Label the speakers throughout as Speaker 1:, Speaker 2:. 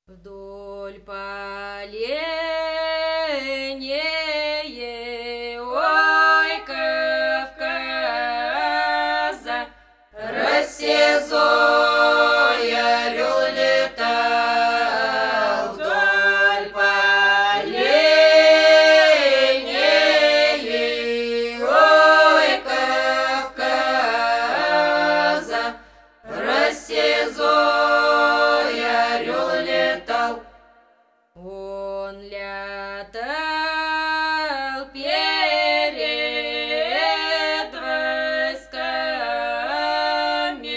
Speaker 1: Вдоль по линии, ой, Кавказа, Россия орел летал. Вдоль по линии, ой, Кавказа, Россия орел летал. Он летал перед войсками,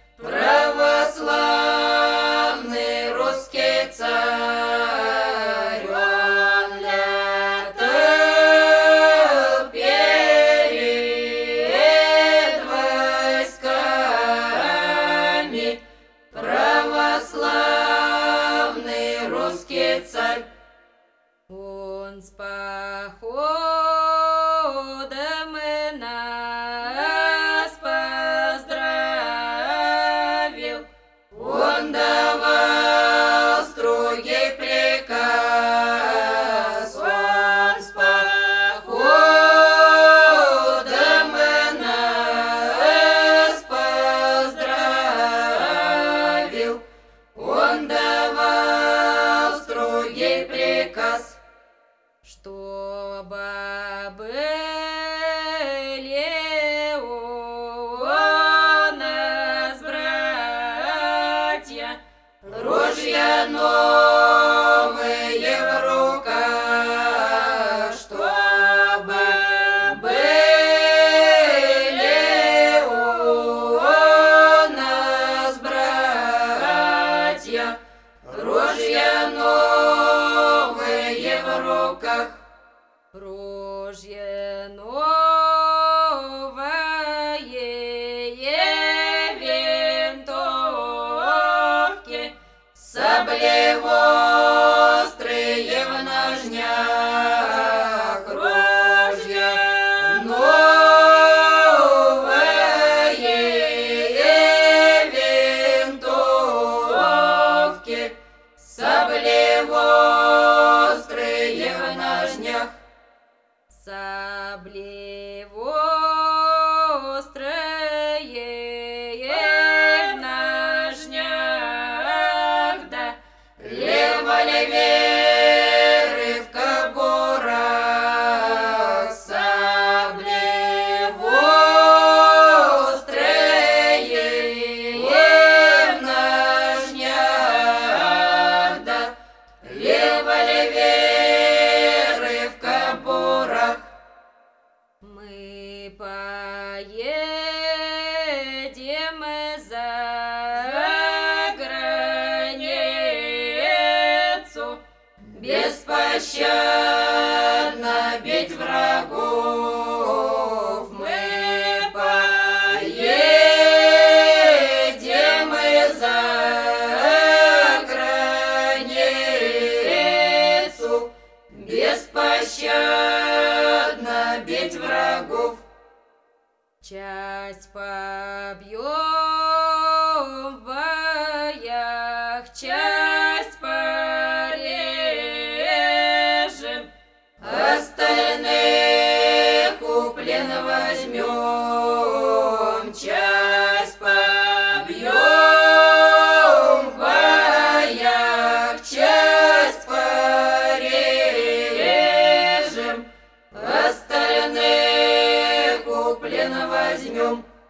Speaker 1: православный русский царь. Он летал перед войсками, православный русский царь. Он с походом и нас поздравил. Он давал строгий приказ. Он с походом и нас поздравил. Он давал строгий приказ, чтобы были у нас, братья, ружья новые в руках, чтобы были у нас, братья, ружья новые в руках. Ружье новое и винтовки, сабли острые в ножнях. Ружье новое и винтовки, сабли острые в ножнях. Сабли острые в ножнях, да револьверы в кобурах. Сабли острые в ножнях, да револьверы в кобурах. Мы поедем за границу, беспощадно бить врагов. Мы поедем за границу, беспощадно бить врагов. Часть побьем в боях, часть порежем, остальных у плен возьмем. Часть побьем в боях, часть порежем, остальных у плен возьмем.